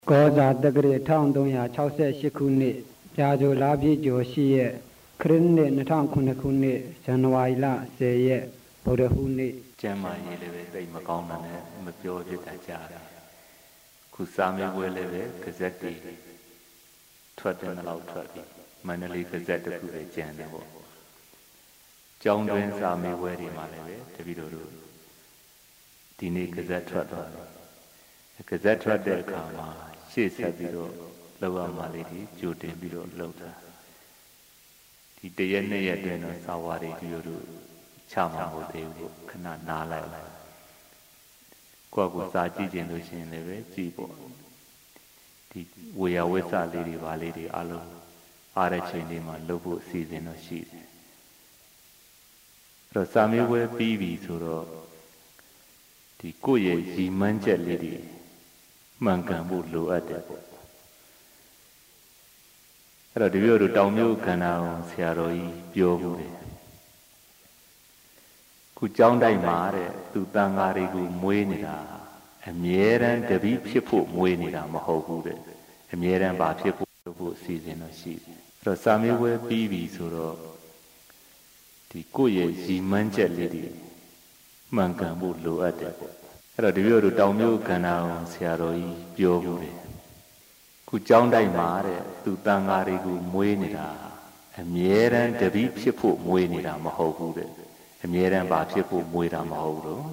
ကောဇာတက္ကရာ1368ခုနှစ်ကြာဇိုလပြည့်ကျော်ရှိရက်ခရစ်နှစ်2009ခုနှစ်ဇန်နဝါရီလ10ရက်ဗုဒ္ဓဟူးနေ့ကျမ်းမာရေးလည်းပဲသိမကောင်းတာနဲ့မပြောဖြစ်တာကြားတယ်ခုစာမေးပွဲလည်းပဲဂဇက်တွေထွက်တယ်လောက်ထွက်ပြီမန္တလေးဂဇက်တစ်ခုပဲကျန်တယ်ပေါ့ကျောင်းတွင်းစာမေးပွဲတွေမှာလည်းပဲတပည့်တော်တို့ဒီနေ့ဂဇက်ထွက်သွားတယ်ဂဇက်ထွက်တဲ့အခါမှာရှေ့ဆက်ပြီးတော့လောက်ရမှလေးဒီကြိုတင်ပြီးတော့လောက်တာဒီတရက်နှစ်ရက်တွင်တော့စာဝါတွေဒီလိုတို့ချမှာမဟုတ်သေးဘူးခဏနားလိုက်ကိုယ့်ကိုစာကြည့်ကျင်လို့ရှိရင်လည်းပဲကြည့်ပေါ့ဒီဝေယဝိသလေးတွေပါလေးတွေအလုံးအားတဲ့ချိန်လေးမှာလုပ်ဖို့အစီအစဉ်တော့ရှိတယ်အဲ့တော့စာမေးပွဲပြီးပြီဆိုတော့ဒီကိုယ့်ရဲ့ရည်မှန်းချက်လေးတွေမှန်ကန်ဖို့လိုအပ်တယ်ပေါ့အဲ့တော့ဒီလိုတို့တောင်မြို့ခန္ဓာအောင်ဆရာတော်ကြီးပြောမှုတယ်ခုကျောင်းတိုက်မှာတဲ့သူတန်ဃာတွေကိုမွေးနေတာအမြဲတမ်းတပည့်ဖြစ်ဖို့မွေးနေတာမဟုတ်ဘူးတဲ့အမြဲတမ်းပါဖြစ်ဖို့လုပ်ဖို့အစီအစဉ်တော့ရှိတယ်အဲ့တော့စာမေးပွဲပြီးပြီဆိုတော့ဒီကိုယ့်ရဲ့ရည်မှန်းချက်လေးတွေမှန်ကန်ဖို့လိုအပ်တယ်ပေါ့အဲ့တော့ဒီလိုတို့တောင်မြို့ခန္ဓာအောင်ဆရာတော်ကြီးပြောမှုတယ်ခုကျောင်းတိုက်မှာတဲ့သူတန်ဃာတွေကိုမွေးနေတာအမြဲတမ်းတပည့်ဖြစ်ဖို့မွေးနေတာမဟုတ်ဘူးတဲ့အမြဲတမ်းပါဖြစ်ဖို့မွေးတာမဟုတ်ဘူး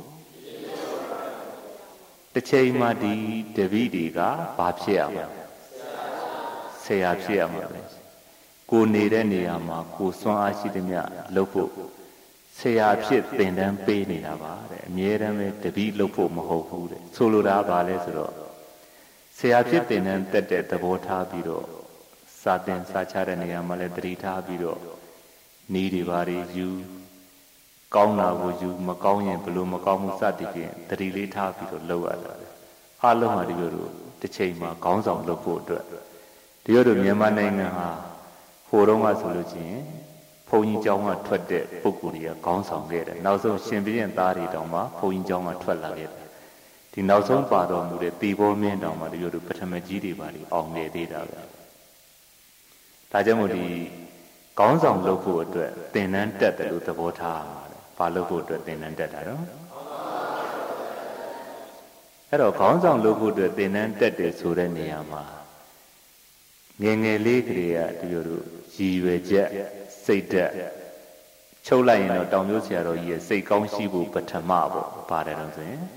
တစ်ချိန်မှဒီတပည့်တွေကဘာဖြစ်ရမှာဆရာဖြစ်ရမှာပဲကိုနေတဲ့နေရာမှာကိုစွမ်းအားရှိသမျှလုပ်ဖို့ဆရာဖြစ်သင်တန်းပေးနေတာပါတဲ့အမြဲတမ်းပဲတပည့်လုပ်ဖို့မဟုတ်ဘူးတဲ့ဆိုလိုတာဘာလဲဆိုတော့ဆရာဖြစ်သင်တန်းတက်တဲ့သဘောထားပြီးတော့စာသင်စာချတဲ့နေရာမှာလည်းတတိထားပြီးတော့နီးတွေပါတွေယူကောင်းတာကိုယူမကောင်းရင်ဘလို့မကောင်းမှုစသည်ဖြင့်တတိလေးထားပြီးတော့လုပ်ရတာအားလုံးဟာဒီလိုတို့တစ်ချိန်မှာခေါင်းဆောင်လုပ်ဖို့အတွက်ဒီလိုတို့မြန်မာနိုင်ငံဟာဟိုတုန်းကဆိုလို့ချင်းဘုန်းကြီးကျောင်းကထွက်တဲ့ပုဂ္ဂိုလ်တွေကခေါင်းဆောင်ခဲ့တယ်နောက်ဆုံးရှင်ဘုရင်သားတွေတောင်မှဘုန်းကြီးကျောင်းကထွက်လာခဲ့တယ်ဒီနောက်ဆုံးပါတော်မူတဲ့တေဘောမင်းတောင်မှဒီလိုတို့ပထမကြီးတွေပါလိအောင်နေသေးတာပဲဒါကြောင့်မို့ဒီခေါင်းဆောင်လုပ်ဖို့အတွက်သင်တန်းတက်တယ်လို့သဘောထားရပါတယ်ဘာလုပ်ဖို့အတွက်သင်တန်းတက်တာတော့အဲ့တော့ခေါင်းဆောင်လုပ်ဖို့အတွက်သင်တန်းတက်တယ်ဆိုတဲ့နေရာမှာငယ်ငယ်လေးကလေးကဒီလိုတို့ရည်ရွယ်ချက်စိတ်ဓာတ်ချုပ်လိုက်ရင်တော့တောင်မျိုးဆရာတော်ကြီးရဲ့စိတ်ကောင်းရှိဖို့ပထမပေါ့ပါတယ်တော့ဆိုရင်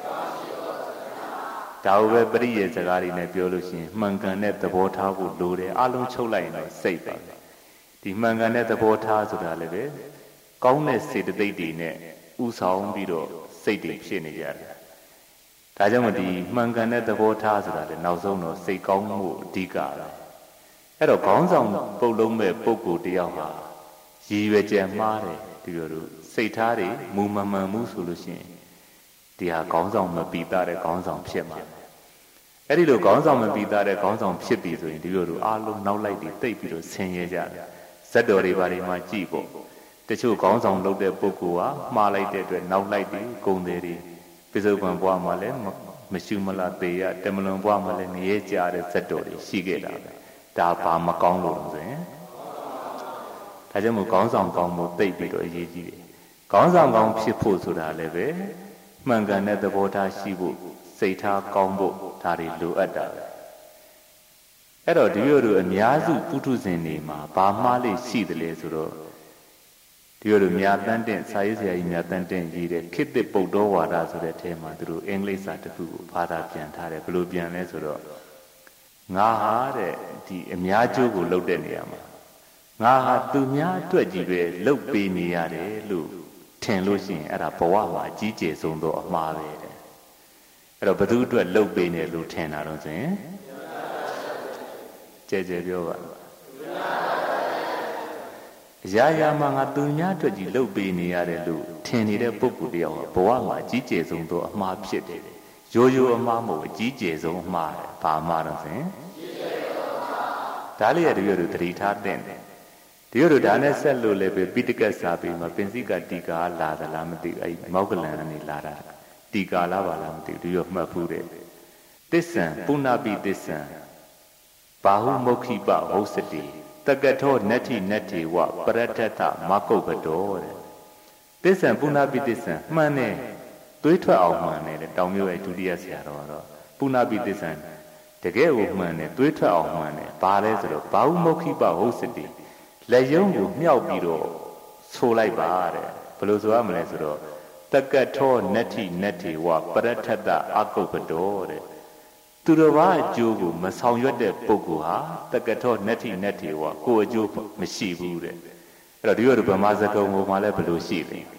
ဒါပဲပရိယေစကားတွေနဲ့ပြောလို့ရှိရင်မှန်ကန်တဲ့သဘောထားဖို့လိုတယ်အလုံးချုပ်လိုက်ရင်တော့စိတ်ပါဒီမှန်ကန်တဲ့သဘောထားဆိုတာလည်းပဲကောင်းတဲ့စေတသိက်တွေနဲ့ဥဆောင်ပြီးတော့စိတ်တွေဖြစ်နေကြတယ်ဒါကြောင့်မို့ဒီမှန်ကန်တဲ့သဘောထားဆိုတာလည်းနောက်ဆုံးတော့စိတ်ကောင်းမှုအဓိကပဲအဲ့တော့ခေါင်းဆောင်ပုတ်လုံးမဲ့ပုဂ္ဂိုလ်တယောက်ဟာရည်ရွယ်ချက်မှားတယ်ဒီလိုတို့စိတ်ထားတွေမူမမှန်မှုဆိုလို့ရှိရင်ဒီဟာခေါင်းဆောင်မပီတာတဲ့ခေါင်းဆောင်ဖြစ်မှာအဲ့ဒီလိုခေါင်းဆောင်မပီတာတဲ့ခေါင်းဆောင်ဖြစ်ပြီဆိုရင်ဒီလိုတို့အားလုံးနောက်လိုက်ပြီးတိတ်ပြီးတော့ဆင်းရဲကြတယ်ဇက်တော်တွေဘာတွေမှကြည့်ပေါ့တချို့ခေါင်းဆောင်လုပ်တဲ့ပုဂ္ဂိုလ်ဟာမှားလိုက်တဲ့အတွက်နောက်လိုက်ပြီးဂုံတွေပိစုံပံဘွားမှာလည်းမရှုမလားသေးရတမလွန်ဘွားမှာလည်းငရဲကြတဲ့ဇက်တော်တွေရှိခဲ့တာပဲဒါဘာမကောင်းလို့ဆိုရင်ဒါကြောင့်မို့ခေါင်းဆောင်ကောင်းဖို့တိတ်ပြီးတော့အရေးကြီးတယ်ခေါင်းဆောင်ကောင်းဖြစ်ဖို့ဆိုတာလည်းပဲမှန်ကန်တဲ့သဘောထားရှိဖို့စိတ်ထားကောင်းဖို့ဒါတွေလိုအပ်တာပဲအဲ့တော့ဒီလိုအများစုပုထုဇဉ်တွေမှာဘာမှားလေးရှိတယ်လဲဆိုတော့ဒီလိုမြာတန်းတင်စာရေးဆရာကြီးမြာတန်းတင်ရေးတဲ့ခေတ်သစ်ပုဒ်တော်ဝါဒဆိုတဲ့အထဲမှာသူတို့အင်္ဂလိပ်စာတစ်ခုကိုဘာသာပြန်ထားတယ်ဘယ်လိုပြန်လဲဆိုတော့ငါဟာတဲ့ဒီအများကျိုးကိုလှုပ်တဲ့နေရာမှာငါဟာသူများအတွက်ကြီးပဲလှုပ်ပေးနေရတယ်လို့ထင်လို့ရှိရင်အဲ့ဒါဘဝမှာအကြီးကျယ်ဆုံးသောအမှားပဲတဲ့အဲ့တော့ဘသူအတွက်လှုပ်ပေးနေလို့ထင်တာတော့ဆိုရင်ကြဲကြဲပြောပါရာရာမှာငါသူများအတွက်ကြီးလှုပ်ပေးနေရတယ်လို့ထင်နေတဲ့ပုဂ္ဂိုလ်တယောက်ဘဝမှာအကြီးကျယ်ဆုံးသောအမှားဖြစ်တယ်ရိုးရိုးအမှားမဟုတ်အကြီးကျယ်ဆုံးအမှားဘာအမှားတော့ဆိုရင်ဒါလေးရတပြည့်တို့သတိထားတဲ့ဒီလိုဒါနဲ့ဆက်လို့လည်းပဲပိဋကတ်စာပေမှာပင်စိကတီကာလာသလားမသိဘူးအဲ့မောက္ကလန်ကနေလာတာတီကာလားပါလားမသိဘူးဒီလိုမှတ်ဖူးတယ်သစ္ဆံပုဏ္ဏပိသစ္ဆံဘာဟုမုခိပဝုစတိတကထောနတ္ထိနတ္ထိဝပရတ္ထတမကုပ္ပတောတဲ့သစ္ဆံပုဏ္ဏပိသစ္ဆံမှန်တယ်သွေးထွက်အောင်မှန်တယ်တောင်မြို့ရဲ့ဒုတိယဆရာတော်ကတော့ပုဏ္ဏပိသစ္ဆံတကယ်ကိုမှန်တယ်သွေးထွက်အောင်မှန်တယ်ဘာလဲဆိုတော့ဘာဟုမုခိပဝုစတိလက်ယုံကိုမြောက်ပြီးတော့ဆိုလိုက်ပါတဲ့ဘယ်လိုဆိုရမလဲဆိုတော့တကထောနတ္ထိနတ္ထိဝပရတ္ထတအကုပ္ပတောတဲ့သူတော်ဘာအကျိုးကိုမဆောင်ရွက်တဲ့ပုဂ္ဂိုလ်ဟာတကထောနတ္ထိနတ္ထိဝကိုယ်အကျိုးမရှိဘူးတဲ့အဲ့တော့ဒီလိုဗမာစကားပုံမှာလည်းဘယ်လိုရှိလဲ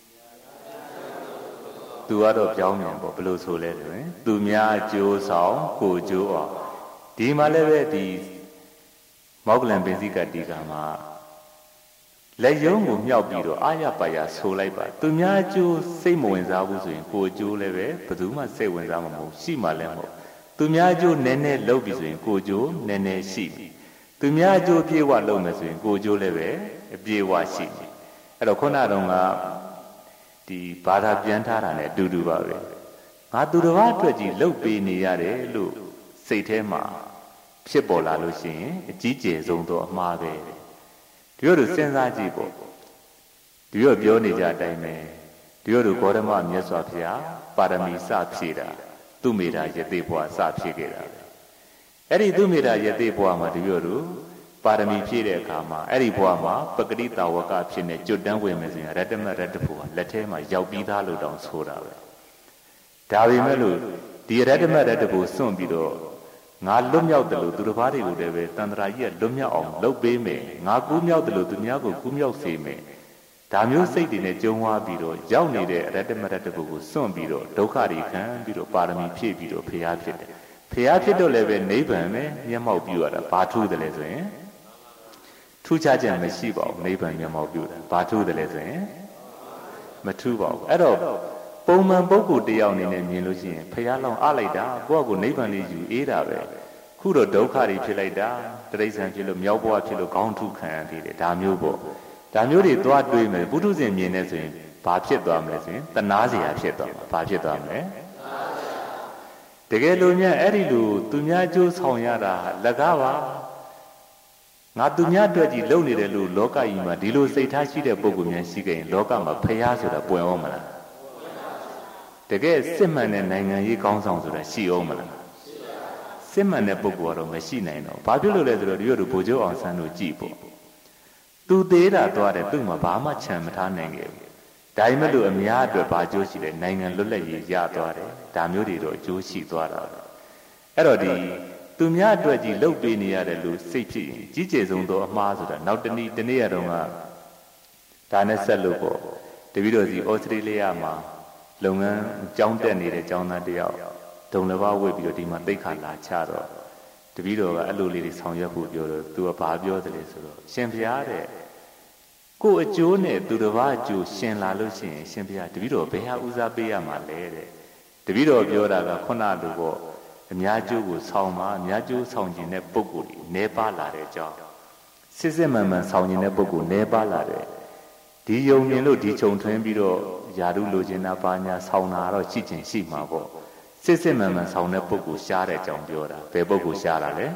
သူကတော့ပြောင်းပြန်ပေါ့ဘယ်လိုဆိုလဲဆိုရင်သူများအကျိုးဆောင်ကိုယ်အကျိုးအောင်ဒီမှာလည်းပဲဒီမောက္ကလံပင်စိကတိကမှာလက်ယုံကိုမြောက်ပြီးတော့အာရပါရဆိုလိုက်ပါသူများအကျိုးစိတ်မဝင်စားဘူးဆိုရင်ကိုယ်အကျိုးလည်းပဲဘယ်သူမှစိတ်ဝင်စားမှာမဟုတ်ရှိမှလည်းမဟုတ်သူများအကျိုးနည်းနည်းလုပ်ပြီဆိုရင်ကိုယ်အကျိုးနည်းနည်းရှိပြီသူများအကျိုးပြေဝလုပ်မယ်ဆိုရင်ကိုယ်အကျိုးလည်းပဲအပြေဝရှိပြီအဲ့တော့ခုနတုန်းကဒီဘာသာပြန်ထားတာနဲ့အတူတူပါပဲငါသူတစ်ပါးအတွက်ကြီးလှုပ်ပေးနေရတယ်လို့စိတ်ထဲမှာဖြစ်ပေါ်လာလို့ရှိရင်အကြီးကျယ်ဆုံးသောအမှားပဲဒီလိုစဉ်းစားကြည့်ပေါ့ဒီလိုပြောနေကြအတိုင်းပဲဒီလိုဂေါတမမြတ်စွာဘုရားပါရမီစဖြည့်တာသူမေတာယသိဘဝစဖြည့်ခဲ့တာပဲအဲ့ဒီသူမေတာယသိဘဝမှာဒီလိုပါရမီဖြည့်တဲ့အခါမှာအဲ့ဒီဘဝမှာပဂတိတာဝကဖြစ်နေကျွတ်တန်းဝင်မယ်ဆိုရင်ရတ္တမရတ္တဖို့လက်ထဲမှာရောက်ပြီးသားလို့တောင်ဆိုတာပဲဒါပေမဲ့လို့ဒီရတ္တမရတ္တဖို့စွန့်ပြီးတော့ငါလွတ်မြောက်တယ်လို့သူတစ်ပါးတွေကိုလည်းပဲတန်ត្រာကြီးကလွတ်မြောက်အောင်လုပ်ပေးမယ်ငါကူးမြောက်တယ်လို့သူများကိုကူးမြောက်စေမယ်ဒါမျိုးစိတ်တွေနဲ့ကြုံသွားပြီးတော့ရောက်နေတဲ့အရတ္တမရတ္တပုဂ္ဂိုလ်စွန့်ပြီးတော့ဒုက္ခတွေခံပြီးတော့ပါရမီဖြည့်ပြီးတော့ဖျားဖြစ်တယ်ဖျားဖြစ်တော့လည်းပဲနိဗ္ဗာန်ပဲမျက်မှောက်ပြုရတာဘာထူးတယ်လဲဆိုရင်ထူးခြားခြင်းမရှိပါဘူးနိဗ္ဗာန်မျက်မှောက်ပြုတာဘာထူးတယ်လဲဆိုရင်မထူးပါဘူးအဲ့တော့ပုံမှန်ပုဂ္ဂိုလ်တယောက်အနေနဲ့မြင်လို့ရှိရင်ဖျားလောင်အလိုက်တာကိုယ့်ကိုနိဗ္ဗာန်လေးယူအေးတာပဲခုတော့ဒုက္ခတွေဖြစ်လိုက်တာတရိစ္ဆာန်ဖြစ်လို့မြောက်ဘဝဖြစ်လို့ခေါင်းထုခံရသေးတယ်ဒါမျိုးပေါ့ဒါမျိုးတွေသွားတွေးမယ်ပုထုဇဉ်မြင်နေဆိုရင်ဘာဖြစ်သွားမလဲဆိုရင်တနာစရာဖြစ်သွားမှာဘာဖြစ်သွားမလဲတကယ်လို့များအဲ့ဒီလိုသူများကြိုးဆောင်ရတာလက်ကားပါငါသူများအတွက်ကြီးလုပ်နေတယ်လို့လောကကြီးမှာဒီလိုစိတ်ထားရှိတဲ့ပုဂ္ဂိုလ်များရှိခဲ့ရင်လောကမှာဖျားဆိုတာပွင့်အောင်မလားတကယ်စစ်မှန်တဲ့နိုင်ငံရေးကောင်းဆောင်ဆိုတာရှိအောင်မလားစစ်မှန်တဲ့ပုဂ္ဂိုလ်ကတော့မရှိနိုင်တော့ဘာဖြစ်လို့လဲဆိုတော့ဒီလိုဗိုလ်ချုပ်အောင်ဆန်းတို့ကြည့်ပေါ့သူသေးတာသွားတယ်သူ့မှာဘာမှခြံမထားနိုင်ခဲ့ဘူးဒါပေမဲ့လို့အများအတွက်ဘာအကျိုးရှိလဲနိုင်ငံလွတ်လပ်ရေးရသွားတယ်ဒါမျိုးတွေတော့အကျိုးရှိသွားတာအဲ့တော့ဒီသူများအတွက်ကြီးလှုပ်ပေးနေရတယ်လို့စိတ်ဖြစ်ရင်ကြီးကျယ်ဆုံးသောအမှားဆိုတာနောက်တနေ့ရတော့ကဒါနဲ့ဆက်လို့ပေါ့တပည့်တော်စီဩစတြေးလျမှာလုပ်ငန်းကျောင်းတက်နေတဲ့ကျောင်းသားတယောက်ဒုံတစ်ပါးဝစ်ပြီးတော့ဒီမှာတိတ်ခါလာချတော့တပည့်တော်ကအဲ့လိုလေးတွေဆောင်ရွက်ဖို့ပြောတော့သူကဘာပြောသလဲဆိုတော့ရှင်ဘုရားတဲ့ကိုယ်အကျိုးနဲ့သူတစ်ပါးအကျိုးရှင်လာလို့ရှိရင်ရှင်ဘုရားတပည့်တော်ဘယ်ဟာဦးစားပေးရမှာလဲတဲ့တပည့်တော်ပြောတာကခုနလိုပေါ့အများကျိုးကိုဆောင်ပါအများကျိုးဆောင်ခြင်းတဲ့ပုဂ္ဂိုလ်တွေနေပါလာတဲ့အကြောင်းစစ်စစ်မှန်မှန်ဆောင်ခြင်းတဲ့ပုဂ္ဂိုလ်နေပါလာတဲ့ဒီယုံမြင်လို့ဒီခြုံထွင်းပြီးတော့ယာရုလိုချင်တာပါညာဆောင်တာတော့ရှိချင်ရှိမှာပေါ့စစ်စစ်မှန်မှန်ဆောင်တဲ့ပုဂ္ဂိုလ်ရှားတဲ့အကြောင်းပြောတာဘယ်ပုဂ္ဂိုလ်ရှားတာလဲ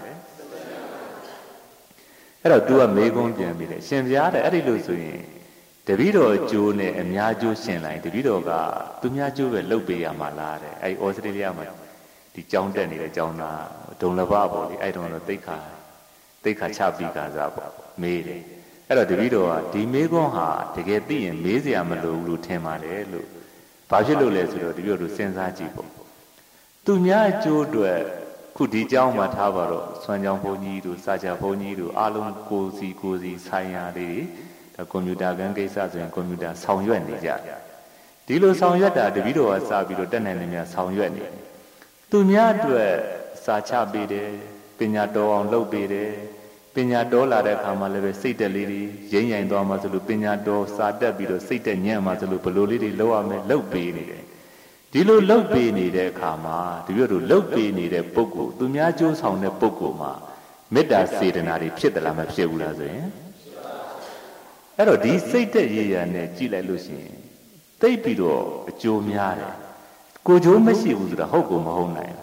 အဲ့တော့ तू ကမေးခွန်းပြန်ပြီးတယ်ရှင်ဘုရားတဲ့အဲ့ဒီလိုဆိုရင်တပည့်တော်အကျိုးနဲ့အများကျိုးရှင်လိုက်တပည့်တော်ကသူများကျိုးပဲလုပ်ပေးရမှာလားတဲ့အဲ့ဩစတြေးလျမှာဒီကျောင်းတက်နေတဲ့ကျောင်းသားဒုံလဘပေါ့လေအဲ့တုန်းကတော့တိတ်ခါချပြီးကစားပေါ့မေးတယ်အဲ့တော့တပည့်တော်ကဒီမေးခွန်းဟာတကယ်သိရင်မေးစရာမလိုဘူးလို့ထင်ပါတယ်လို့ဘာဖြစ်လို့လဲဆိုတော့တပည့်တော်စဉ်းစားကြည့်ပေါ့သူများအကျိုးအတွက်ခုဒီကျောင်းမှာထားပါတော့ဆွမ်းကြောင်းဘုန်းကြီးတို့စာချဘုန်းကြီးတို့အားလုံးကိုစီဆိုင်ရာလေးဒါကွန်ပျူတာကန်းကိစ္စဆိုရင်ကွန်ပျူတာဆောင်ရွက်နေကြဒီလိုဆောင်ရွက်တာတပည့်တော်ကစပြီးတော့တက်နိုင်နေများဆောင်ရွက်နေသူများအတွက်စာချပေးတယ်ပညာတော်အောင်လုပ်ပေးတယ်ပညာတော်လာတဲ့အခါမှာလည်းပဲစိတ်တက်လေးတွေရိမ့်ရိုင်သွားမှဆိုလို့ပညာတော်စာတက်ပြီးတော့စိတ်တက်ညံ့မှဆိုလို့ဘလိုလေးတွေလုပ်ရမယ်လုပ်ပေးနေတယ်ဒီလိုလှုပ်ပေးနေတဲ့အခါမှာဒီလိုလှုပ်ပေးနေတဲ့ပုဂ္ဂိုလ်သူများကြိုးဆောင်တဲ့ပုဂ္ဂိုလ်မှာမေတ္တာစေတနာတွေဖြစ်သလားမဖြစ်ဘူးလားဆိုရင်အဲ့တော့ဒီစိတ်တက်ရရနဲ့ကြည့်လိုက်လို့ရှိရင်သိပ်ပြီးတော့အကျိုးများတယ်ကိုကျိုးမရှိဘူးဆိုတာဟုတ်ကိုမဟုတ်နိုင်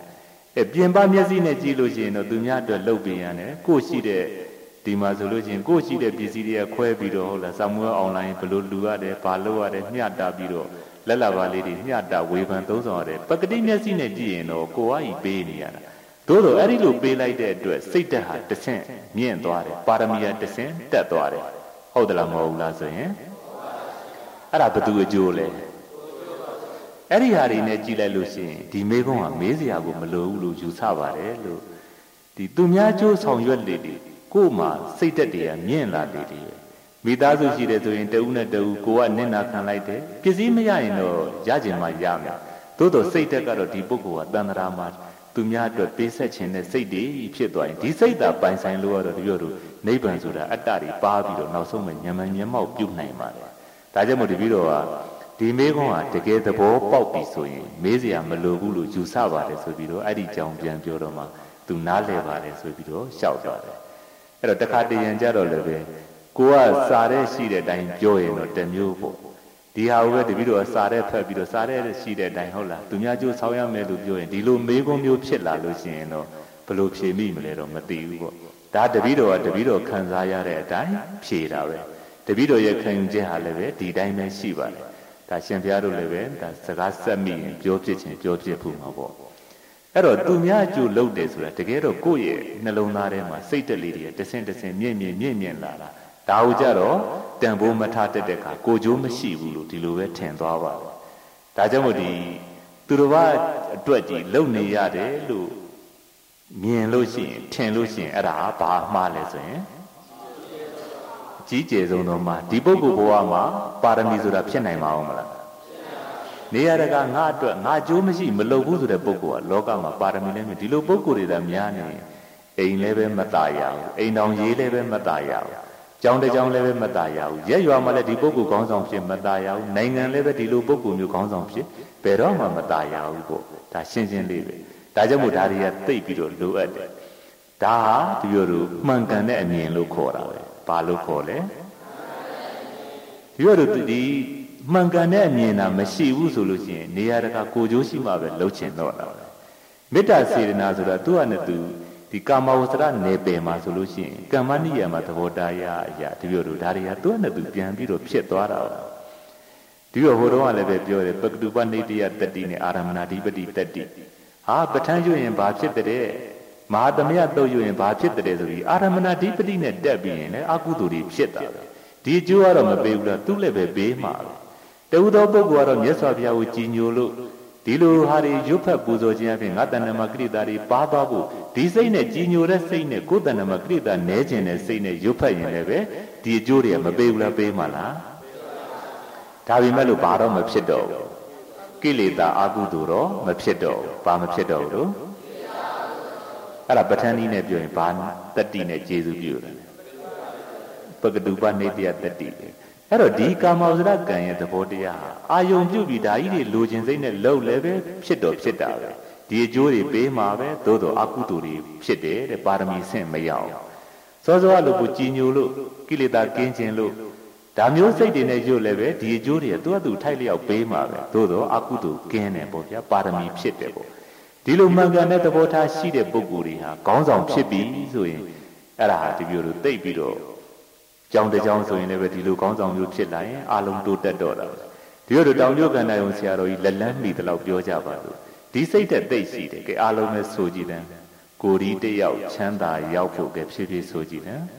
ပြင်ပမျက်စိနဲ့ကြည့်လို့ရှိရင်တော့သူများအတွက်လှုပ်ပြရတယ်ကိုရှိတဲ့ဒီမှာဆိုလို့ရှိရင်ကိုရှိတဲ့ပစ္စည်းတွေကခွဲပြီးတော့ဟုတ်လားစာမွေးအွန်လိုင်းဘလို့လူရတယ်ဘာလို့ရတယ်မျှတာပြီးတော့လက်လာပါလေးတွေမျှတာဝေဖန်သုံးဆောင်ရတယ်ပကတိမျက်စိနဲ့ကြည့်ရင်တော့ကိုယ်ကကြီးပေးနေရတာသို့တော့အဲ့ဒီလိုပေးလိုက်တဲ့အတွက်စိတ်ဓာတ်ဟာတဆင့်မြင့်သွားတယ်ပါရမီဟာတဆင့်တက်သွားတယ်ဟုတ်တယ်လားမဟုတ်ဘူးလားဆိုရင်အဲ့ဒါဘယ်သူအကျိုးလဲအဲ့ဒီဟာတွေနဲ့ကြည့်လိုက်လို့ရှိရင်ဒီမေကုန်းကမေးစရာကိုမလိုဘူးလို့ယူဆပါတယ်လို့ဒီသူများကျိုးဆောင်ရွက်လေလေကို့မှာစိတ်ဓာတ်တွေကမြင့်လာလေလေမိသားစုရှိတယ်ဆိုရင်တဦးနဲ့တဦးကိုကနင့်နာခံလိုက်တယ်ပစ္စည်းမရရင်တော့ရကျင်မှရမယ်သို့တော့စိတ်ဓာတ်ကတော့ဒီပုဂ္ဂိုလ်ကတန်ត្រာမှာသူများအတွက်ပေးဆက်ခြင်းနဲ့စိတ်တွေဖြစ်သွားရင်ဒီစိတ်သာပိုင်ဆိုင်လို့ကတော့ဒီလိုတို့နိဗ္ဗာန်ဆိုတာအတ္တတွေပါပြီးတော့နောက်ဆုံးမှညံမှန်ညံမောက်ပြုတ်နိုင်ပါတယ်ဒါကြောင့်မို့ဒီပြီးတော့ဒီမေကုန်းကတကယ်သဘောပေါက်ပြီဆိုရင်မေးစရာမလိုဘူးလို့ယူဆပါတယ်ဆိုပြီးတော့အဲ့ဒီကြောင်ပြန်ပြောတော့မှသူနားလဲပါတယ်ဆိုပြီးတော့ရှောက်သွားတယ်အဲ့တော့တခါတရံကြတော့လည်းပဲကိုကစားတဲ့ရှိတဲ့အတိုင်းပြောရင်တော့တမျိုးပေါ့ဒီဟာကိုပဲတပည့်တော်စားတဲ့ဖက်ပြီးတော့စားတဲ့ရှိတဲ့အတိုင်းဟုတ်လားသူများကျိုးဆောင်းရမယ်လို့ပြောရင်ဒီလိုမေကုန်းမျိုးဖြစ်လာလို့ရှိရင်တော့ဘယ်လိုဖြေမိမလဲတော့မသိဘူးပေါ့ဒါတပည့်တော်ကတပည့်တော်ခံစားရတဲ့အတိုင်းဖြေတာပဲတပည့်တော်ရဲ့ခံယူချက်ဟာလည်းပဲဒီတိုင်းပဲရှိပါတယ်ဒါရှင်ဘုရားတို့လည်းပဲဒါစကားဆက်မိရင်ပြောဖြစ်ခြင်းပြောဖြစ်ဖို့မှာပေါ့အဲ့တော့သူများအကျိုးလုပ်တယ်ဆိုတာတကယ်တော့ကိုယ့်ရဲ့နှလုံးသားထဲမှာစိတ်တက်လေးတွေတဆင့်တဆင့်မြင့်မြင့်လာတာဒါဟုကြတော့တန်ဖိုးမထားတတ်တဲ့အခါကိုကြိုးမရှိဘူးလို့ဒီလိုပဲထင်သွားပါတယ်ဒါကြောင့်မို့ဒီသူတော်ဘာအတွက်ကြီးလုံနေရတယ်လို့မြင်လို့ရှိရင်ထင်လို့ရှိရင်အဲ့ဒါဘာမှားလဲဆိုရင်အကြီးကျယ်ဆုံးတော့မှဒီပုဂ္ဂိုလ်ဘဝမှာပါရမီဆိုတာဖြစ်နိုင်မှာအောင်မလားနေရတကငါအတွက်ငါကြိုးမရှိမလုပ်ဘူးဆိုတဲ့ပုဂ္ဂိုလ်ကလောကမှာပါရမီလည်းဒီလိုပုဂ္ဂိုလ်တွေကများနေအိမ်လည်းပဲမตายရဘူးအိမ်တော်ရေးလည်းပဲမตายရဘူးကျောင်းတစ်ကျောင်းလည်းပဲမตายရဘူးရက်ရွာမှာလည်းဒီပုဂ္ဂိုလ်ခေါင်းဆောင်ဖြစ်မตายရဘူးနိုင်ငံလည်းပဲဒီလိုပုဂ္ဂိုလ်မျိုးခေါင်းဆောင်ဖြစ်ဘယ်တော့မှမตายရဘူးပေါ့ဒါရှင်းရှင်းလေးပဲဒါကြောင့်မို့ဒါတွေကသိပြီးတော့လိုအပ်တယ်ဒါဟာဒီလိုလိုမှန်ကန်တဲ့အမြင်လို့ခေါ်တာပဲဘာလို့ခေါ်လဲဒီလိုဒီမှန်ကန်တဲ့အမြင်တာမရှိဘူးဆိုလို့ရှိရင်နေရာတကာကိုကြိုးရှိမှပဲလှုပ်ချင်တော့တာပဲမေတ္တာစေတနာဆိုတာသူ့ဟာနဲ့သူဒီကာမဝဆရနယ်ပယ်မှာဆိုလို့ရှိရင်ကမ္မနိယမှာသဘောတရားအရာဒီလိုလိုဒါတွေကသူ့နဲ့သူပြန်ပြီးတော့ဖြစ်သွားတာပါဒီလိုဟိုတော့ကလည်းပဲပြောတယ်ပကတုပနိတ္တယတတိနဲ့အာရမဏဓိပတိတတိဟာပဋ္ဌာန်းရွရင်ဘာဖြစ်တဲ့မဟာသမယတုတ်ရွရင်ဘာဖြစ်တဲ့ဆိုပြီးအာရမဏဓိပတိနဲ့တက်ပြီးရင်လည်းအကုသိုလ်တွေဖြစ်တာပဲဒီအကျိုးကတော့မပေးဘူးလားသူ့လည်းပဲပေးမှာပဲတဝူသောပုဂ္ဂိုလ်ကတော့မြတ်စွာဘုရားကိုကြည်ညိုလို့ဒီလိုဟာတွေရွတ်ဖက်ပူဇော်ခြင်းအပြင်ငါတဏ္ဍမကိရိတာတွေပါသွားဖို့ဒီစိတ်နဲ့ကြည်ညိုတဲ့စိတ်နဲ့ကိုယ်တဏ္ဍမကိရိတာနဲခြင်းတဲ့စိတ်နဲ့ရွတ်ဖက်ရင်လည်းပဲဒီအကျိုးတွေကမပေးဘူးလားပေးမှာလားဒါပေမဲ့လို့ဘာတော့မဖြစ်တော့ဘူးကိလေသာအကုသိုလ်တော့မဖြစ်တော့ဘူးဘာမဖြစ်တော့ဘူးလို့အဲ့ဒါပဋ္ဌာန်းနည်းနဲ့ပြောရင်ဘာတတ္တိနဲ့ကျေစုပြုတယ်ပကတုပနိတ္တယတတ္တိအဲ့တော့ဒီကာမဝဇ္ဇကံရဲ့သဘောတရားအာယုံပြုပြီးဒါကြီးတွေလိုချင်စိတ်နဲ့လှုပ်လည်းပဲဖြစ်တော့ဖြစ်တာပဲဒီအကျိုးတွေပေးမှာပဲသို့တော့အကုသိုလ်တွေဖြစ်တယ်တဲ့ပါရမီဆင့်မရောက်စောစောလို့ကိုကြည်ညိုလို့ကိလေသာကင်းခြင်းလို့ဒါမျိုးစိတ်တွေနဲ့ရွတ်လည်းပဲဒီအကျိုးတွေသူ့အတူထိုက်လျောက်ပေးမှာပဲသို့တော့အကုသိုလ်ကင်းတယ်ပေါ့ဗျာပါရမီဖြစ်တယ်ပေါ့ဒီလိုမှန်ကန်တဲ့သဘောထားရှိတဲ့ပုဂ္ဂိုလ်တွေဟာခေါင်းဆောင်ဖြစ်ပြီဆိုရင်အဲ့ဒါဟာဒီမျိုးလိုသိပ်ပြီးတော့ကျောင်းတစ်ကျောင်းဆိုရင်လည်းပဲဒီလိုခေါင်းဆောင်မျိုးဖြစ်လာရင်အလုံးတိုးတက်တော့တာပဲဒီလိုတောင်ကျိုးကန္နာယုံဆရာတော်ကြီးလက်လန်းမိတလောက်ပြောကြပါလို့ဒီစိတ်သက်သိရှိတယ်ကဲအလုံးနဲ့ဆိုကြည့်တယ်ကိုဒီတယောက်ချမ်းသာရောက်ဖို့ကဲဖြည်းဖြည်းဆိုကြည့်တယ်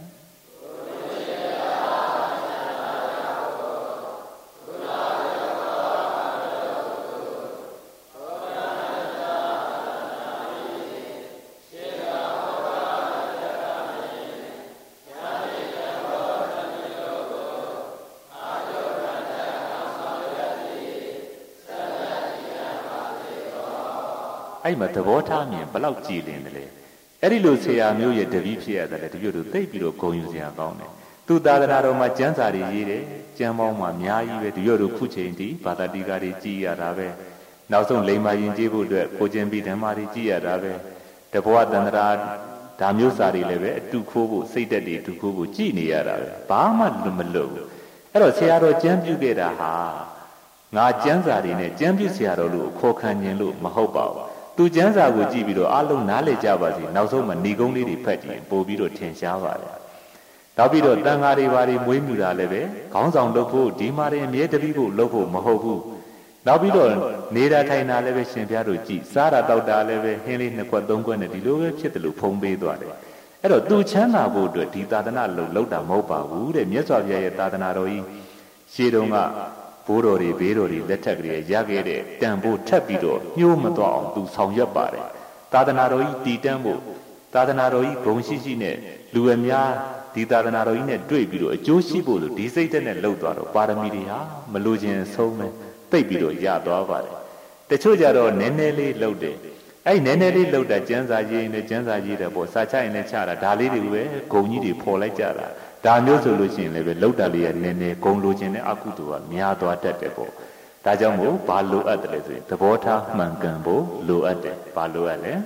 အဲ့မှာသဘောထားမြင်ဘလောက်ကြည်လင်တယ်လေအဲ့ဒီလိုဆရာမျိုးရဲ့တပည့်ဖြစ်ရတယ်လေတပည့်တို့သိပြီးတော့ဂုဏ်ယူစရာကောင်းတယ်သူသာသနာတော်မှာကျမ်းစာတွေရေးတယ်ကျမ်းပေါင်းမှာအများကြီးပဲတပည့်တို့ခုချိန်ထိဘာသာတိကာတွေကြည်ရတာပဲနောက်ဆုံးလိမ္မာရင်ကျေးဖို့အတွက်ကိုကျင်ပြီးဓမ္မတွေကြည်ရတာပဲတဘောတန္တရာဒါမျိုးစာတွေလည်းပဲအတူခိုးဖို့စိတ်သက်တွေအတူခိုးဖို့ကြည်နေရတာပဲဘာမှမလုပ်ဘူးအဲ့တော့ဆရာတော်ကျမ်းပြုခဲ့တာဟာငါကျမ်းစာတွေနဲ့ကျမ်းပြုဆရာတော်လို့ခေါ်ခံခြင်းလို့မဟုတ်ပါဘူးသူကျမ်းစာကိုကြည့်ပြီးတော့အလုံးနားလေကြပါစေနောက်ဆုံးမှဏီကုန်းလေးတွေဖတ်ကြည့်ပို့ပြီးတော့ထင်ရှားပါတယ်နောက်ပြီးတော့တန်ဃာတွေဘာတွေမွေးမြူတာလည်းပဲခေါင်းဆောင်လုပ်ဖို့ဒီမှာရင်အမြဲတပြီးဖို့လုပ်ဖို့မဟုတ်ဘူးနောက်ပြီးတော့နေတာထိုင်တာလည်းပဲရှင်ဘုရားတို့ကြည်စားတာတောက်တာလည်းပဲဟင်းလေးနှစ်ခွက်သုံးခွက်နဲ့ဒီလိုပဲဖြစ်တယ်လို့ဖုံးပေးသွားတယ်အဲ့တော့သူချမ်းသာဖို့အတွက်ဒီသာသနာလုပ်တာမဟုတ်ပါဘူးတဲ့မြတ်စွာဘုရားရဲ့သာသနာတော်ကြီးရှေးတုန်းကဘိုးတော်တွေဘေးတော်တွေလက်ထက်ကလေးရခဲ့တဲ့တန်ဖို့ထပ်ပြီးတော့ညှိုးမသွားအောင်သူဆောင်ရွက်ပါတယ်သာသနာတော်ကြီးတည်တံ့ဖို့သာသနာတော်ကြီးဂုဏ်ရှိရှိနဲ့လူအများဒီသာသနာတော်ကြီးနဲ့တွေ့ပြီးတော့အကျိုးရှိဖို့လို့ဒီစိတ်သက်နဲ့လှုပ်သွားတော့ပါရမီတွေဟာမလိုချင်ဆုံးပဲသိပ်ပြီးတော့ရသွားပါတယ်တချို့ကြတော့နည်းနည်းလေးလှုပ်တယ်အဲ့နည်းနည်းလေးလှုပ်တာကျမ်းစာရေးနဲ့ကျမ်းစာရေးတယ်ပေါ့စာချရင်လည်းချတာဒါလေးတွေပဲဂုံကြီးတွေဖော်လိုက်ကြတာဒါမျိုးဆိုလို့ရှိရင်လည်းပဲလှုပ်တာလေးကနည်းနည်းဂုံလိုချင်တဲ့အကုသိုလ်ကများသွားတတ်တယ်ပေါ့ဒါကြောင့်မို့ဘာလိုအပ်တယ်လဲဆိုရင်သဘောထားမှန်ကန်ဖို့လိုအပ်တယ်ဘာလိုအပ်လဲ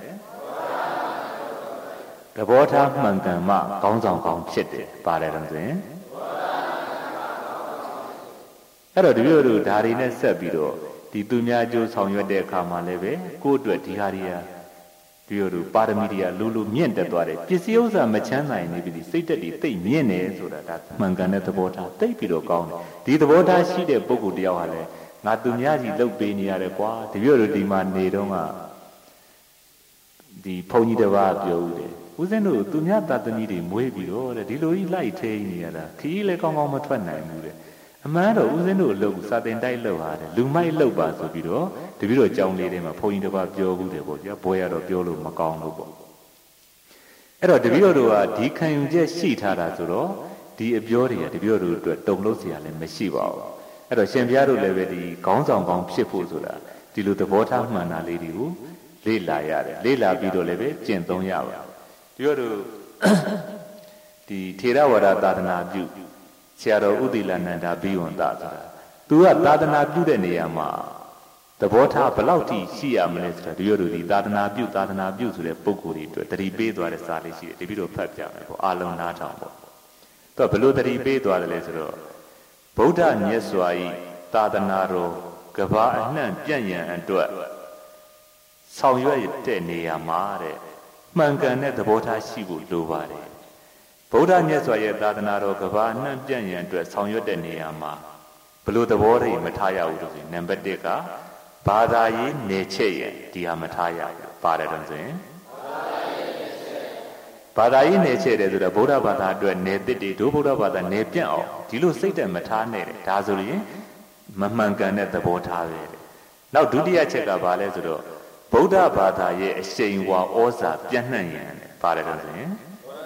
သဘောထားမှန်ကန်မှကောင်းဆောင်ကောင်းဖြစ်တယ်ပါတယ်တော့ဆိုရင်အဲ့တော့ဒီလိုတို့ဓာရီနဲ့ဆက်ပြီးတော့ဒီသူများအကျိုးဆောင်ရွက်တဲ့အခါမှာလည်းပဲကိုယ့်အတွက်ဒီဟာတွေကဒီလိုတို့ပါရမီတွေကလူမြင့်တက်သွားတယ်ပစ္စည်းဥစ္စာမချမ်းသာရင်နေပြီစိတ်တက်တွေတိတ်မြင့်နေဆိုတာဒါမှန်ကန်တဲ့သဘောထားတိတ်ပြီးတော့ကောင်းတယ်ဒီသဘောထားရှိတဲ့ပုဂ္ဂိုလ်တယောက်ဟာလည်းငါသူများကြီးလှုပ်ပေးနေရတယ်ကွာဒီလိုတို့ဒီမှာနေတော့ကဒီဘုန်းကြီးတစ်ပါးပြောဦးတယ်ဦးဇင်းတို့သူများတာသမီတွေမွေးပြီးတော့တဲ့ဒီလိုကြီးလိုက်ထိန်နေရတာခီးလည်းကောင်းကောင်းမထွက်နိုင်ဘူးတဲ့အမှန်တော့ဦးဇင်းတို့အလုပ်စာတင်တိုက်လုပ်ရတယ်လူမိုက်လုပ်ပါဆိုပြီးတော့တပည့်တော်ကြောင်းလေးထဲမှာဘုန်းကြီးတစ်ပါးပြောဘူးတယ်ပေါ့ဗျာဘွဲရတော့ပြောလို့မကောင်းလို့ပေါ့အဲ့တော့တပည့်တော်တို့ကဒီခံယူချက်ရှိထားတာဆိုတော့ဒီအပြောတွေကတပည့်တော်တို့အတွက်တုံလို့เสียလည်းမရှိပါဘူးအဲ့တော့ရှင်ဘုရားတို့လည်းပဲဒီခေါင်းဆောင်ကောင်းဖြစ်ဖို့ဆိုတာဒီလိုသဘောထားမှန်တာလေးတွေကိုလေ့လာရတယ်လေ့လာပြီးတော့လည်းပဲကျင့်သုံးရပါတပည့်တော်တို့ဒီထေရဝါဒသာသနာပြုဆရာတော်ဥဒိလနန္ဒာဘိဝန္တဆိုတာသူကသာသနာပြုတဲ့နေရာမှာသဘောထားဘယ်လောက်ထိရှိရမလဲဆိုတာဒီလိုဒီသာသနာပြုဆိုတဲ့ပုံကိုယ်တွေအတွက်တတိပေးသွားတဲ့စာလေးရှိတယ်ဒီပြီးတော့ဖတ်ပြမယ်ပေါ့အာလုံးနားထောင်ပေါ့သူကဘယ်လိုတတိပေးသွားတယ်လဲဆိုတော့ဗုဒ္ဓမြတ်စွာဤသာသနာတော်ကဘာအနှံ့ပြန့်ရန်အတွက်ဆောင်ရွက်တဲ့နေရာမှာတဲ့မှန်ကန်တဲ့သဘောထားရှိဖို့လိုပါတယ်ဗုဒ္ဓမြတ်စွာရဲ့သာသနာတော်ကဘာအနှံ့ပြန့်ရန်အတွက်ဆောင်ရွက်တဲ့နေရာမှာဘလို့သဘောတွေမထားရဘူးလို့ဆိုရင်နံပါတ်1ကဘာသာရေးနေချက်ရဒီဟာမထားရဘူးပါတယ်တော့ဆိုရင်ဘာသာရေးနေချက်တယ်ဆိုတော့ဗုဒ္ဓဘာသာအတွက်နေသစ်တွေဒုဗုဒ္ဓဘာသာနေပြန့်အောင်ဒီလိုစိတ်တက်မထားနဲ့တယ်ဒါဆိုရင်မမှန်ကန်တဲ့သဘောထားပဲနောက်ဒုတိယချက်ကဘာလဲဆိုတော့ဗုဒ္ဓဘာသာရဲ့အရှိန်ဝါဩဇာပြန့်နှံ့ရန်ပါတယ်တော့ဆိုရင်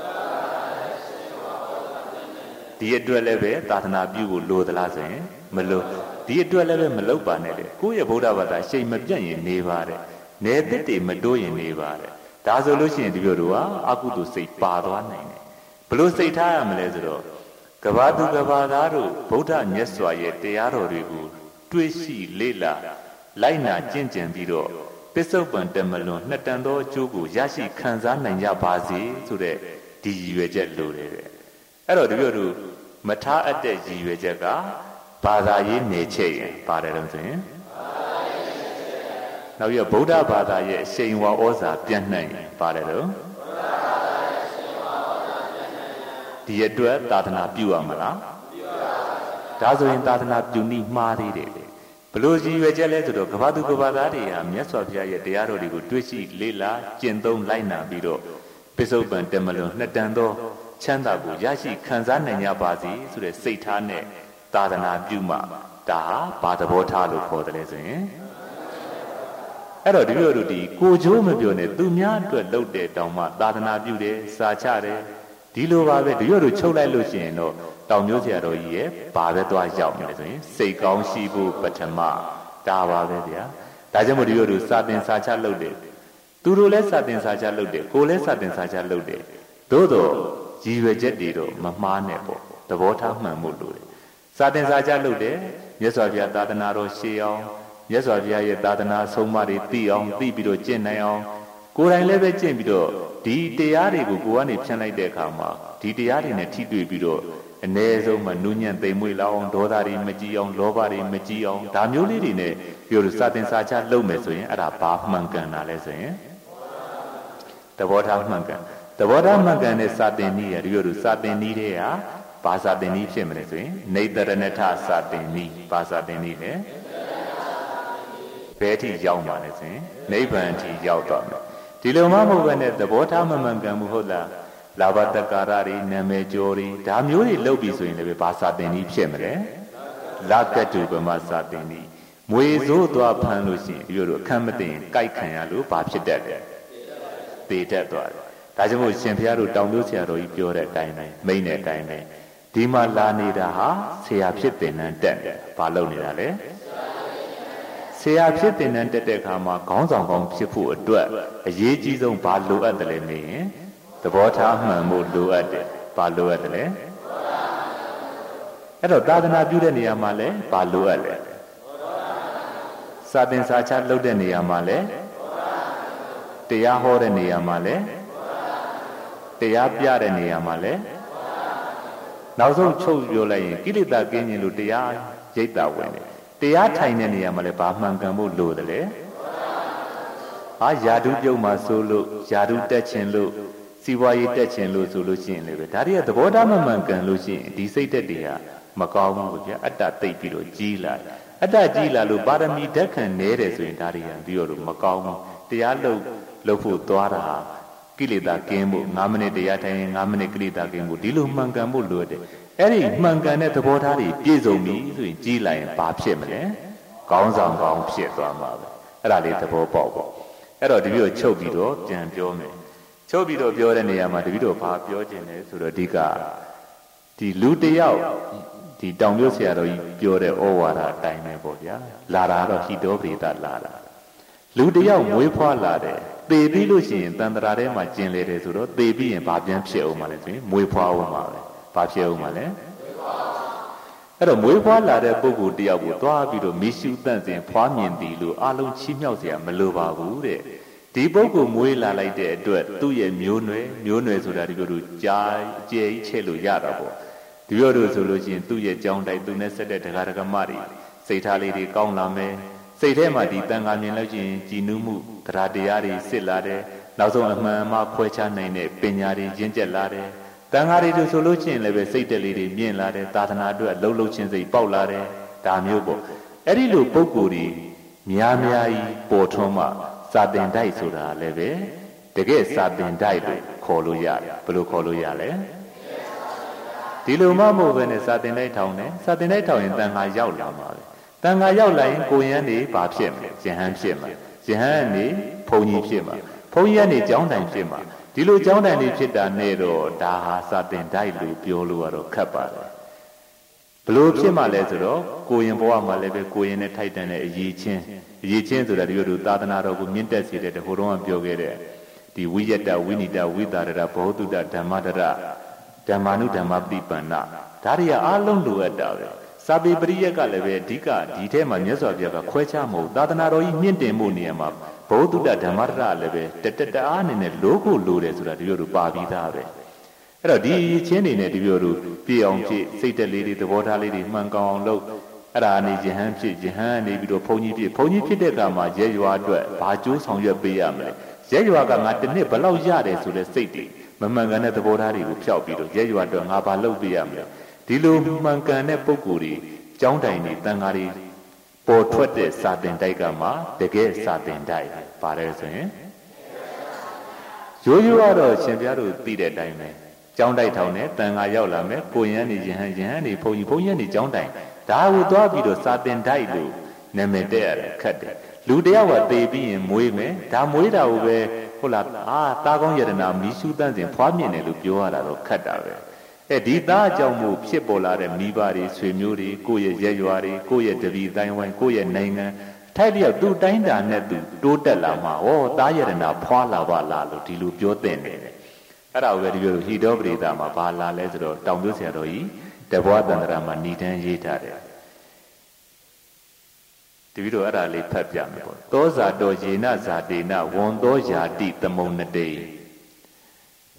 ဒီအတွက်လည်းပဲသာသနာပြုဖို့လိုသလားဆိုရင်မလိုဒီအတွက်လည်းပဲမလုပ်ပါနဲ့လေကိုယ့်ရဲ့ဗုဒ္ဓဘာသာရှိန်မပြတ်ရင်နေပါတဲ့နေသစ်တွေမတိုးရင်နေပါတဲ့ဒါဆိုလို့ရှိရင်ဒီလိုတို့ကအကုသိုလ်စိတ်ပါသွားနိုင်တယ်ဘလို့စိတ်ထားရမလဲဆိုတော့ကဘာသူကဘာသားတို့ဗုဒ္ဓမြတ်စွာရဲ့တရားတော်တွေကိုတွေးရှိလေ့လာလိုက်နာကျင့်ကြံပြီးတော့ပစ္စုပန်တမလွန်နှစ်တန်သောအကျိုးကိုရရှိခံစားနိုင်ကြပါစေဆိုတဲ့ဒီရည်ရွယ်ချက်လိုတယ်တဲ့အဲ့တော့ဒီလိုတို့မထားအပ်တဲ့ရည်ရွယ်ချက်ကဘာသာရေးနေချက်ရင်ပါတယ်တော့ဆိုရင်နောက်ပြီးဗုဒ္ဓဘာသာရဲ့အရှိန်ဝါဩဇာပြန့်နှံ့ရင်ပါတယ်တော့ဒီအတွက်သာသနာပြုရမလားဒါဆိုရင်သာသနာပြုနည်းမှားသေးတယ်ဘလို့ရည်ရွယ်ချက်လဲဆိုတော့ကဘာသူကဘာသားတွေဟာမြတ်စွာဘုရားရဲ့တရားတော်တွေကိုတွေ့ရှိလေ့လာကျင့်သုံးလိုက်နာပြီးတော့ပစ္စုပန်တမလွန်နှစ်တန်သောချမ်းသာကိုရရှိခံစားနိုင်ကြပါစေဆိုတဲ့စိတ်ထားနဲ့သာသနာပြုမှဒါဘာသဘောထားလို့ခေါ်တယ်လဲဆိုရင်အဲ့တော့ဒီလိုတို့ဒီကိုချိုးမပြောနဲ့သူများအတွက်လုပ်တဲ့တောင်မှသာသနာပြုတယ်စာချတယ်ဒီလိုပါပဲဒီလိုတို့ချုပ်လိုက်လို့ရှိရင်တော့တောင်မျိုးဆရာတော်ကြီးရဲ့ဘာပဲသွားရောက်နေလဲဆိုရင်စိတ်ကောင်းရှိဖို့ပထမဒါပါပဲဗျာဒါကြောင့်မို့ဒီလိုတို့စာသင်စာချလုပ်တယ်သူတို့လည်းစာသင်စာချလုပ်တယ်ကိုယ်လည်းစာသင်စာချလုပ်တယ်သို့တော့ရည်ရွယ်ချက်တွေတော့မမှားနဲ့ပေါ့သဘောထားမှန်မှုလို့တယ်စာသင်စာချလုပ်တယ်မြတ်စွာဘုရားသာသနာတော်ရှေးအောင်မြတ်စွာဘုရားရဲ့သာသနာဆုံးမတွေသိအောင်သိပြီးတော့ကျင့်နိုင်အောင်ကိုယ်တိုင်လည်းပဲကျင့်ပြီးတော့ဒီတရားတွေကိုကိုယ်ကနေဖြန့်လိုက်တဲ့အခါမှာဒီတရားတွေနဲ့ထိတွေ့ပြီးတော့အနေဆုံးမှနူးညံ့သိမ်မွေ့လောက်အောင်ဒေါသတွေမကြီးအောင်လောဘတွေမကြီးအောင်ဒါမျိုးလေးတွေနဲ့ပြောလို့စာသင်စာချလုပ်မယ်ဆိုရင်အဲ့ဒါဘာမှန်ကန်တာလဲဆိုရင်သဘောထားမှန်ကန်သဘောထားမှန်ကန်တဲ့စာသင်နည်းရပြောလို့စာသင်နည်းတွေကဘာစာသင်နည်းဖြစ်မလဲဆိုရင်နေတရဏထစာသင်နည်းဘာစာသင်နည်းလဲဘယ်ထိရောက်မှာလဲဆိုရင်နိဗ္ဗာန်ထိရောက်တော့မယ်ဒီလိုမှမဟုတ်ဘဲနဲ့သဘောထားမမှန်ကန်မှုဟုတ်လားလာဘတကာရတွေနာမည်ကျော်တွေဒါမျိုးတွေလုပ်ပြီးဆိုရင်လည်းဘာစာသင်နည်းဖြစ်မလဲလကတုပမစာသင်နည်းမွေစိုးသွားဖမ်းလို့ရှိရင်ဒီလိုအခမ်းမတင်ကြိုက်ခံရလို့ဘာဖြစ်တတ်တယ်သေတတ်သွားတယ်ဒါကြောင့်မို့ရှင်ဘုရားတို့တောင်တို့ဆရာတော်ကြီးပြောတဲ့အတိုင်းပဲမိန့်တဲ့အတိုင်းပဲဒီမှာလာနေတာဟာဆရာဖြစ်တင်နှံတက်တယ်ဘာလုပ်နေတာလဲဆရာဖြစ်တင်နှံတက်တဲ့အခါမှာခေါင်းဆောင်ကောင်းဖြစ်ဖို့အတွက်အရေးကြီးဆုံးဘာလိုအပ်တယ်လဲမေးရင်သဘောထားမှန်ဖို့လိုအပ်တယ်ဘာလိုအပ်တယ်လဲအဲ့တော့သာသနာပြုတဲ့နေရာမှာလဲဘာလိုအပ်လဲစာသင်စာချလုပ်တဲ့နေရာမှာလဲတရားဟောတဲ့နေရာမှာလဲတရားပြတဲ့နေရာမှာလဲနောက်ဆုံးချုပ်ပြောလိုက်ရင်ကိလေသာကင်းခြင်းလို့တရားရိပ်တာဝင်တယ်တရားထိုင်တဲ့နေရာမှာလဲဘာမှန်ကန်ဖို့လိုတယ်လေဟာယာဓုပြုတ်မှာဆိုလို့ယာဓုတက်ခြင်းလို့စီဝါရေးတက်ခြင်းလို့ဆိုလို့ရှိရင်လည်းပဲဒါတွေကသဘောထားမမှန်ကန်လို့ရှိရင်ဒီစိတ်သက်တွေကမကောင်းဘူးဗျာအတ္တသိပ်ပြီးတော့ကြီးလာအတ္တကြီးလာလို့ပါရမီဓာတ်ခံနေတယ်ဆိုရင်ဒါတွေကပြီးတော့မကောင်းဘူးတရားလုပ်ဖို့သွားတာကိလေသာကင်းဖို့9မိနစ်တရားထိုင်ရင်9မိနစ်ကိလေသာကင်းဖို့ဒီလိုမှန်ကန်ဖို့လိုတယ်အဲ့ဒီမှန်ကန်တဲ့သဘောထားတွေပြည့်စုံပြီဆိုရင်ကြီးလာရင်ဘာဖြစ်မလဲကောင်းဆောင်ကောင်းဖြစ်သွားမှာပဲအဲ့ဒါလေးသဘောပေါက်ပေါ့အဲ့တော့ဒီလိုချုပ်ပြီးတော့ပြန်ပြောမယ်ချုပ်ပြီးတော့ပြောတဲ့နေရာမှာတပည့်တော်ဘာပြောခြင်းလဲဆိုတော့အဓိကဒီလူတယောက်ဒီတောင်မြို့ဆရာတော်ကြီးပြောတဲ့ဩဝါဒအတိုင်းပဲပေါ့ဗျာလာတာတော့ဟိတောပရိသလာတာလူတယောက်မွေးဖွားလာတယ်သေပြီးလို့ရှိရင်တန်တရာထဲမှာကျင်လေတယ်ဆိုတော့သေပြီးရင်ဘာပြန်ဖြစ်အောင်မလဲဆိုရင်မွေးဖွားအောင်ပါပဲဘာဖြစ်အောင်မလဲအဲ့တော့မွေးဖွားလာတဲ့ပုဂ္ဂိုလ်တယောက်ကိုသွားပြီးတော့မိရှုတန့်စင်ဖွားမြင်သည်လို့အလုံးချီးမြှောက်เสียမလိုပါဘူးတဲ့ဒီပုဂ္ဂိုလ်မွေးလာလိုက်တဲ့အတွက်သူ့ရဲ့မျိုးနွယ်ဆိုတာဒီလိုတို့ကြားအကျယ်ကြီးချဲ့လို့ရတာပေါ့ဒီလိုတို့ဆိုလို့ရှိရင်သူ့ရဲ့ကြောင်းတိုက်သူနဲ့ဆက်တဲ့ဒကာဒကမတွေစိတ်ထားလေးတွေကောင်းလာမယ်စိတ်ထဲမှာဒီတန်ခါမြင်လို့ရှိရင်ကြည်နူးမှုတရားတရားတွေစစ်လာတယ်နောက်ဆုံးအမှန်မှခွဲခြားနိုင်တဲ့ပညာတွေရင့်ကျက်လာတယ်တန်ခါတွေတို့ဆိုလို့ရှိရင်လည်းပဲစိတ်တက်လေးတွေမြင့်လာတယ်သာသနာအတွက်လှုပ်လှုပ်ချင်းစိတ်ပေါက်လာတယ်ဒါမျိုးပေါ့အဲ့ဒီလိုပုံကိုယ်တွေများကြီးပေါ်ထွန်းမှစာသင်တိုက်ဆိုတာလည်းပဲတကယ်စာသင်တိုက်လို့ခေါ်လို့ရတယ်ဘယ်လိုခေါ်လို့ရလဲဒီလိုမှမဟုတ်ဘဲနဲ့စာသင်တိုက်ထောင်တယ်စာသင်တိုက်ထောင်ရင်တန်ခါရောက်လာမှာပဲတန်ခါရောက်လာရင်ကိုရန်နေဘာဖြစ်မလဲယဟန်ဖြစ်မှာယဟန်နေဘုံကြီးဖြစ်မှာဘုံကြီးကနေကျောင်းတိုင်ဖြစ်မှာဒီလိုကျောင်းတိုင်လေးဖြစ်တာနဲ့တော့ဒါဟာစာသင်တိုက်လို့ပြောလို့ကတော့ခက်ပါတယ်ဘလို့ဖြစ်မှလဲဆိုတော့ကိုရင်ဘဝမှာလည်းပဲကိုရင်နဲ့ထိုက်တန်တဲ့အရေးချင်းဆိုတာဒီလိုသာသနာတော်ကိုမြင့်တက်စေတဲ့ဟိုတုန်းကပြောခဲ့တဲ့ဒီဝိယတ္တဝိနိတဝိတာရတဘောဓုတ္တဓမ္မတရဓမ္မာနုဓမ္မပฏิပန္နဒါတွေကအားလုံးလိုအပ်တာပဲစာပေပရိယက်ကလည်းပဲအဓိကဒီထဲမှာမြတ်စွာဘုရားကခွဲခြားမဟုတ်သာသနာတော်ကြီးမြင့်တင်မှုနေရာမှာဘောဓုတ္တဓမ္မတရလည်းပဲတအားနေနဲ့လိုကိုလိုတယ်ဆိုတာဒီလိုပါပြီးသားပဲအဲ့တော့ဒီချင်းနေနဲ့ဒီလိုတို့ပြည့်အောင်ဖြစ်စိတ်တက်လေးတွေသဘောထားလေးတွေမှန်ကောင်းအောင်လုပ်အဲ့ဒါနေယဟန်ဖြစ်ယဟန်နေပြီးတော့ဘုန်းကြီးဖြစ်တဲ့အခါမှာရဲရွာအတွက်ဘာကျိုးဆောင်ရွက်ပေးရမလဲရဲရွာကငါတစ်နှစ်ဘယ်လောက်ရတယ်ဆိုတဲ့စိတ်တွေမမှန်ကန်တဲ့သဘောထားတွေကိုဖျောက်ပြီးတော့ရဲရွာအတွက်ငါဘာလုပ်ပေးရမလဲဒီလိုမှန်ကန်တဲ့ပုံကိုယ်တွေကျောင်းတိုင်တွေတန်ဃာတွေပေါ်ထွက်တဲ့စာသင်တိုက်ကမှတကယ်စာသင်တိုက်ပါတယ်ဆိုရင်ရိုးကတော့ရှင်ပြားတို့သိတဲ့အတိုင်းပဲကျောင်းတိုက်ထောင်နဲ့တန်ဃာရောက်လာမယ်ကိုရန်နေယဟန်နေဘုန်းကြီးနေကျောင်းတိုင်ဒါကိုသွားပြီးတော့စာသင်တိုက်လို့နာမည်တက်ရတယ်ခက်တယ်လူတယောက်ကသေပြီးရင်မွေးမယ်ဒါမွေးတာကိုပဲဟုတ်လားတာကောင်းယတနာမီးရှူးတန်းစဉ်ဖွားမြင်တယ်လို့ပြောရတာတော့ခက်တာပဲဒီသားအကြောင်းမို့ဖြစ်ပေါ်လာတဲ့မိဘတွေဆွေမျိုးတွေကိုယ့်ရဲ့ရဲရွာတွေကိုယ့်ရဲ့တပည့်တိုင်းဝိုင်းကိုယ့်ရဲ့နိုင်ငံထိုက်လျောက်သူ့တိုင်းတာနဲ့သူတိုးတက်လာမှာသားယတနာဖွားလာပါလားလို့ဒီလိုပြောတဲ့နေတယ်အဲ့ဒါကိုပဲဒီလိုဟိတောပရိသမှာဘာလာလဲဆိုတော့တောင်ပြုဆရာတော်ကြီးတဘွားတန္တရာမှာဏိဒန်းရေးထားတယ်တပည့်တော်အဲ့ဒါလေးဖတ်ပြမယ်ပေါ့သောဇာတောယေနဇာတေနဝန္တောယာတိသမုံနတေပ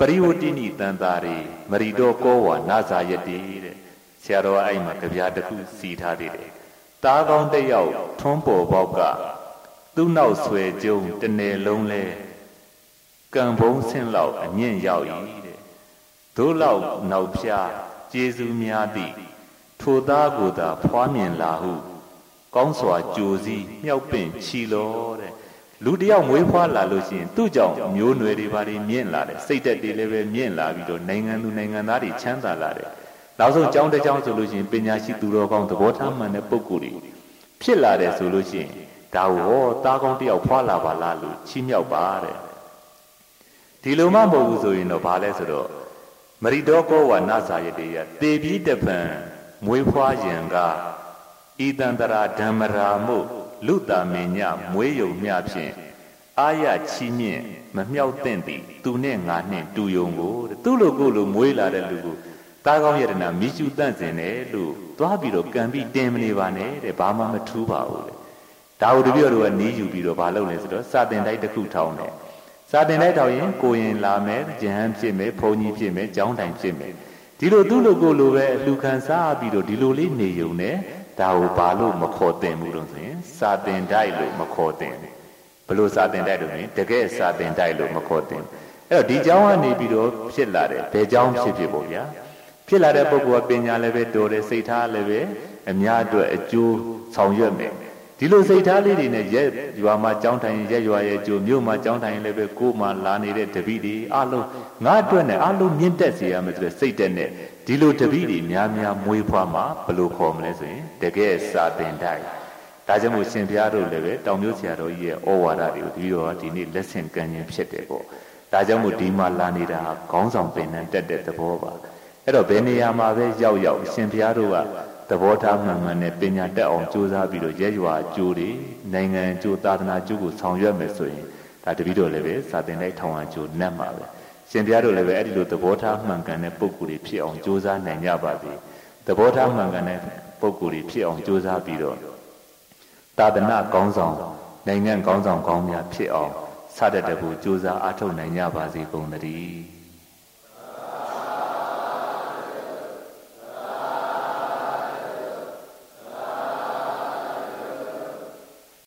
ရိဝတ္တိနိတန်တာရီမရီတော်ကောဝါနာဇာယတိတဲ့ဆရာတော်အဲ့မှာကြပြတစ်ခုစီထားသေးတယ်တားကောင်းတစ်ယောက်ထွန်းပေါ်ပေါက်ကသူ့နောက်ဆွဲကျုံတနယ်လုံးလဲကံဘုံဆင့်လောက်အမြင့်ရောက်၏တဲ့တို့လောက်နောက်ဖြားကျေးဇူးများသည့်ထိုသားကိုသာဖွားမြင်လာဟုကောင်းစွာကြိုစည်းမြောက်ပင့်ချီလောတဲ့လူတယောက်မွေးဖွားလာလို့ရှိရင်သူ့ကြောင့်မျိုးနွယ်တွေဘာတွေမြင့်လာတယ်စိတ်သက်တွေလည်းပဲမြင့်လာပြီးတော့နိုင်ငံသူနိုင်ငံသားတွေချမ်းသာလာတယ်နောက်ဆုံးကျောင်းတစ်ကျောင်းဆိုလို့ရှိရင်ပညာရှိသူတော်ကောင်းသဘောထားမှန်တဲ့ပုဂ္ဂိုလ်တွေဖြစ်လာတယ်ဆိုလို့ရှိရင်ဒါဟောသားကောင်းတယောက်ဖွားလာပါလားလို့ချီးမြှောက်ပါတဲ့ဒီလိုမှမဟုတ်ဘူးဆိုရင်တော့ဘာလဲဆိုတော့မရိတောကောဝါနာဇာယတေယတေပြီးတပံမွေးဖွားရင်ကဤတန္တရာဓမ္မရာမှုလူတာမင်းညမွေးယုံမျှဖြင့်အာရချီးမြင့်မမြောက်သင့်သည်သူနဲ့ငါနဲ့တူယုံကိုသူ့လိုကိုယ်လိုမွေးလာတဲ့လူကိုတားကောင်းယတနာမိရှုတန့်စင်တယ်လို့သွားပြီးတော့ကံပြီးတင်မနေပါနဲ့တဲ့ဘာမှမထူးပါဘူးတဲ့ဒါဟုတပြည့်တို့ကနေယူပြီးတော့ဘာလုပ်လဲဆိုတော့စာတင်တိုက်တစ်ခုထောင်းတယ်စာတင်တိုက်ထောင်ရင်ကိုရင်လာမယ်ဂျဟန်ဖြစ်မယ်ဘုံကြီးဖြစ်မယ်ကျောင်းတိုင်ဖြစ်မယ်ဒီလိုသူ့လိုကိုယ်လိုပဲအလှခံစားပြီးတော့ဒီလိုလေးနေုံနဲ့ဒါကိုဘာလို့မခေါ်တင်ဘူးလို့ဆိုရင်စာတင်တိုက်လို့မခေါ်တင်ဘလို့စာတင်တိုက်လို့ဆိုရင်တကယ်စာတင်တိုက်လို့မခေါ်တင်အဲ့တော့ဒီကျောင်းကနေပြီးတော့ဖြစ်လာတယ်ဘယ်ကျောင်းဖြစ်ပေါ့ဗျာဖြစ်လာတဲ့ပုဂ္ဂိုလ်ကပညာလည်းပဲတော်တယ်စိတ်ထားလည်းပဲအများအတွက်အကျိုးဆောင်ရွက်မယ်ဒီလိုစိတ်ထားလေးတွေနဲ့ရက်ရွာမှာကျောင်းထိုင်ရက်ရွာရဲ့အကျိုးမြို့မှာကျောင်းထိုင်လည်းပဲကိုယ်မှလာနေတဲ့တပည့်တွေအလုံးငါအတွက်နဲ့အလုံးမြင့်တက်စေရမယ်ဆိုတဲ့စိတ်တက်နဲ့ဒီလိုတပည့်တွေများများမွေးဖွားမှာဘယ်လိုခေါ်မလဲဆိုရင်တကယ်စာသင်တိုက်ဒါကြောင့်မို့ရှင်ဘုရားတို့လည်းပဲတောင်မျိုးဆရာတော်ကြီးရဲ့ဩဝါဒတွေကိုဒီတော့ဒီနေ့လက်ဆင့်ကမ်းခြင်းဖြစ်တယ်ပေါ့ဒါကြောင့်မို့ဒီမှာလာနေတာခေါင်းဆောင်ပင်နဲ့တက်တဲ့သဘောပါအဲ့တော့ဘယ်နေရာမှာပဲရောက်ရောက်ရှင်ဘုရားတို့ကသဘောထားမှန်မှန်နဲ့ပညာတက်အောင်ကြိုးစားပြီးတော့ရဲရွာအကျိုးတွေနိုင်ငံအကျိုးသာသနာအကျိုးကိုဆောင်ရွက်မယ်ဆိုရင်ဒါတပည့်တော်လည်းပဲစာသင်တိုက်ထောင်အကျိုးနတ်မှာပဲရှင်ဘုရားတို့လည်းပဲအဲ့ဒီလိုသဘောထားမှန်ကန်တဲ့ပုဂ္ဂိုလ်တွေဖြစ်အောင်ကြိုးစားနိုင်ကြပါစေသဘောထားမှန်ကန်တဲ့ပုဂ္ဂိုလ်တွေဖြစ်အောင်ကြိုးစားပြီးတော့သာသနာကောင်းဆောင်နိုင်ငံကောင်းဆောင်ကောင်းများဖြစ်အောင်စတဲ့တကူကြိုးစားအားထုတ်နိုင်ကြပါစေကုန်သတည်း